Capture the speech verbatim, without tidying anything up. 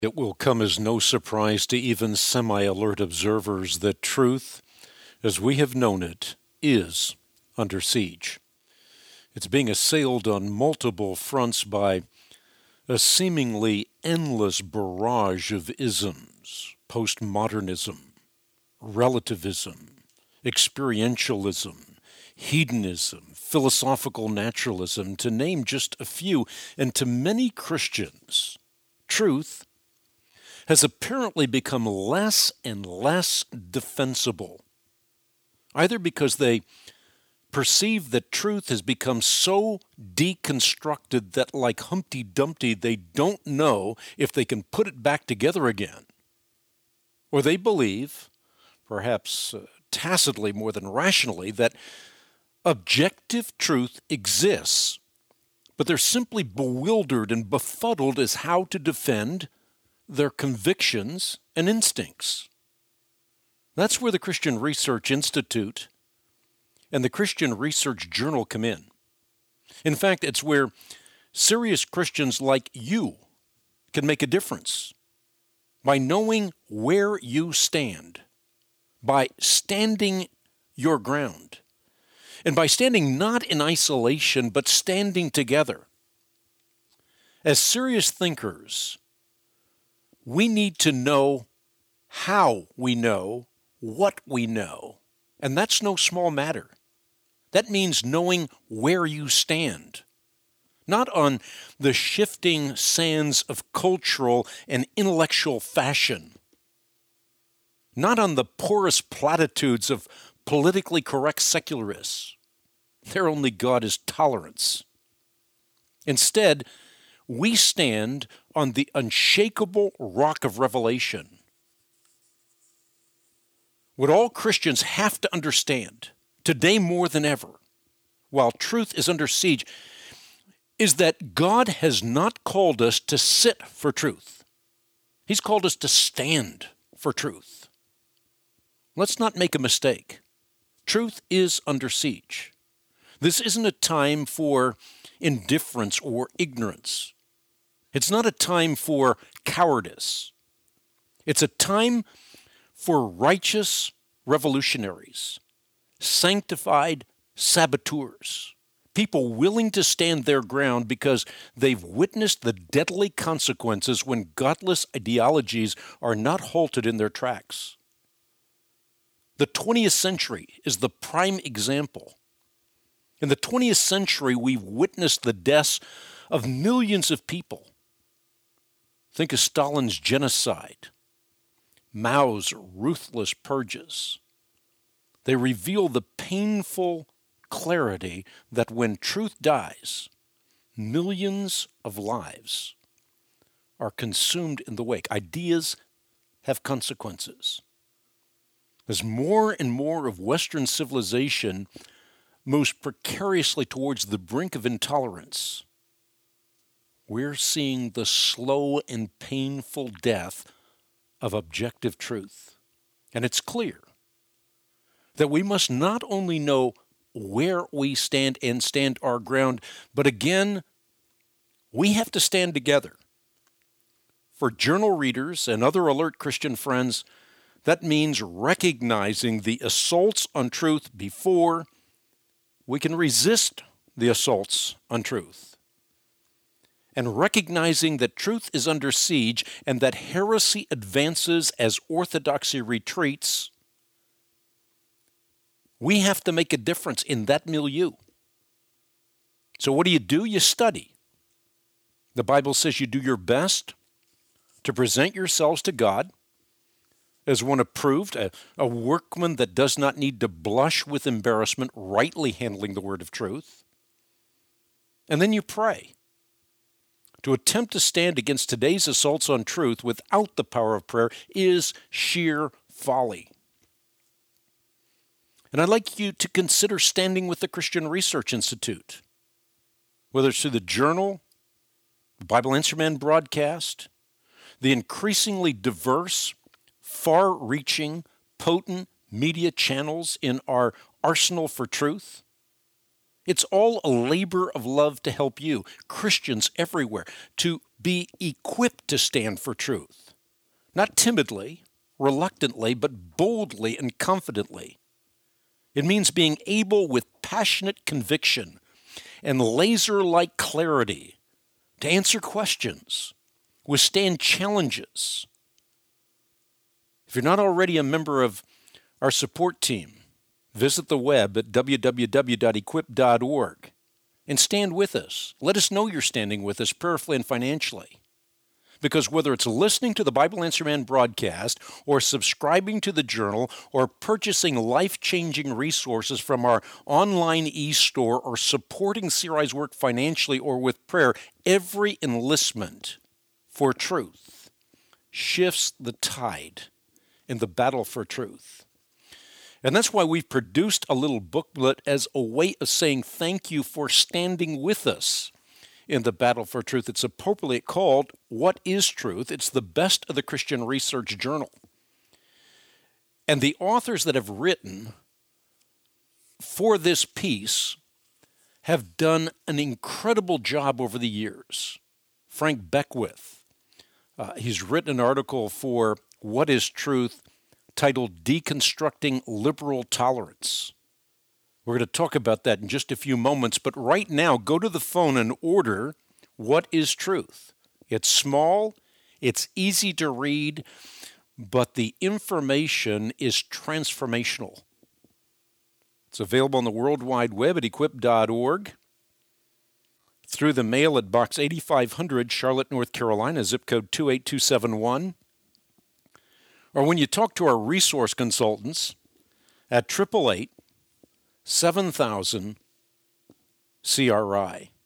It will come as no surprise to even semi-alert observers that truth, as we have known it, is under siege. It's being assailed on multiple fronts by a seemingly endless barrage of isms: postmodernism, relativism, experientialism, hedonism, philosophical naturalism, to name just a few. And to many Christians, truth has apparently become less and less defensible, either because they perceive that truth has become so deconstructed that, like Humpty Dumpty, they don't know if they can put it back together again, or they believe, perhaps uh, tacitly more than rationally, that objective truth exists, but they're simply bewildered and befuddled as how to defend their convictions and instincts. That's where the Christian Research Institute and the Christian Research Journal come in. In fact, it's where serious Christians like you can make a difference by knowing where you stand, by standing your ground, and by standing not in isolation, but standing together. As serious thinkers, we need to know how we know what we know, and that's no small matter. That means knowing where you stand, not on the shifting sands of cultural and intellectual fashion, not on the porous platitudes of politically correct secularists. Their only God is tolerance. Instead, we stand on the unshakable rock of revelation. What all Christians have to understand, today more than ever, while truth is under siege, is that God has not called us to sit for truth. He's called us to stand for truth. Let's not make a mistake. Truth is under siege. This isn't a time for indifference or ignorance. It's not a time for cowardice. It's a time for righteous revolutionaries, sanctified saboteurs, people willing to stand their ground because they've witnessed the deadly consequences when godless ideologies are not halted in their tracks. The twentieth century is the prime example. In the twentieth century, we've witnessed the deaths of millions of people. Think of Stalin's genocide, Mao's ruthless purges. They reveal the painful clarity that when truth dies, millions of lives are consumed in the wake. Ideas have consequences. As more and more of Western civilization moves precariously towards the brink of intolerance, we're seeing the slow and painful death of objective truth. And it's clear that we must not only know where we stand and stand our ground, but again, we have to stand together. For journal readers and other alert Christian friends, that means recognizing the assaults on truth before we can resist the assaults on truth, and recognizing that truth is under siege and that heresy advances as orthodoxy retreats. We have to make a difference in that milieu. So what do you do? You study. The Bible says you do your best to present yourselves to God as one approved, a, a workman that does not need to blush with embarrassment, rightly handling the word of truth. And then you pray. To attempt to stand against today's assaults on truth without the power of prayer is sheer folly. And I'd like you to consider standing with the Christian Research Institute, whether it's through the Journal, the Bible Answer Man broadcast, the increasingly diverse, far-reaching, potent media channels in our arsenal for truth. It's all a labor of love to help you, Christians everywhere, to Be equipped to stand for truth, not timidly, reluctantly, but boldly and confidently. It means being able with passionate conviction and laser-like clarity to answer questions, withstand challenges. If you're not already a member of our support team, visit the web at w w w dot equip dot org and stand with us. Let us know you're standing with us prayerfully and financially. Because whether it's listening to the Bible Answer Man broadcast or subscribing to the journal or purchasing life-changing resources from our online e-store or supporting C R I's work financially or with prayer, every enlistment for truth shifts the tide in the battle for truth. And that's why we've produced a little booklet as a way of saying thank you for standing with us in the battle for truth. It's appropriately called What is Truth? It's the best of the Christian Research Journal. And the authors that have written for this piece have done an incredible job over the years. Frank Beckwith, uh, he's written an article for What is Truth? Titled Deconstructing Liberal Tolerance. We're going to talk about that in just a few moments, but right now, go to the phone and order What is Truth? It's small, it's easy to read, but the information is transformational. It's available on the World Wide Web at equip dot org, through the mail at Box eighty-five hundred, Charlotte, North Carolina, zip code two eight two seven one. Or when you talk to our resource consultants at eight eight eight, seven thousand, C R I.